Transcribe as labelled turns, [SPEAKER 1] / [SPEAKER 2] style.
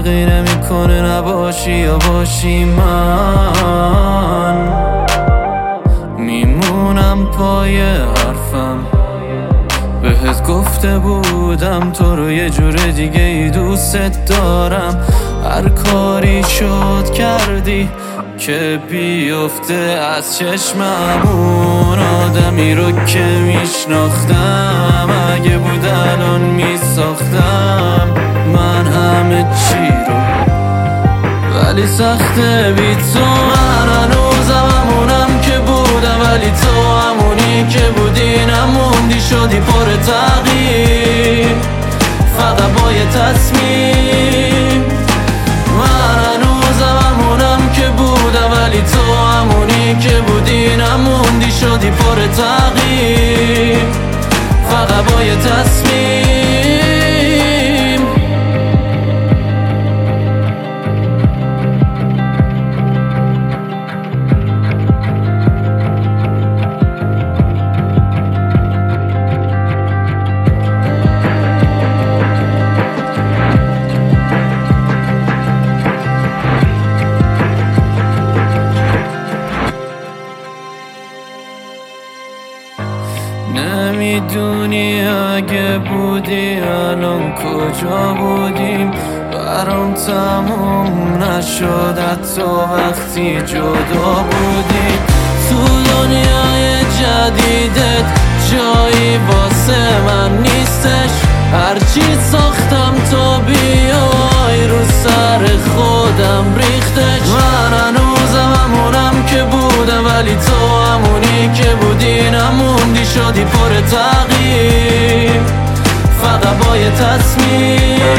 [SPEAKER 1] فرقی نمیکنه نباشی یا باشی، من میمونم پای حرفم. بهت گفته بودم تو رو یه جور دیگه ای دوست دارم. هر کاری شد کردی که بیفته از چشمم اون آدمی رو که میشناختم. اگه بود الان میساختم من همه چی رو، ولی سخته بی تو. من هنوزم همونم که بودم، ولی تو همونی که بودی نموندی، شدی پر تغییر فقط با یه تصمیم. من هنوزم همونم که بودم، ولی تو همونی که بودی نموندی، شدی پر تغییر فقط با یه تصمیم. نمیدونی اگه بودی الان کجا بودیم. برام تموم نشد حتی وقتی جدا بودیم. تو دنیای جدیدت جایی واسه من نیستش. هرچی ساختم تا بیای رو سر خودم ریختش. من هنوزم همونم که بودم، ولی تو همونی که بودی نموندی، شدی پر تغییر فقط با یه تصمیم.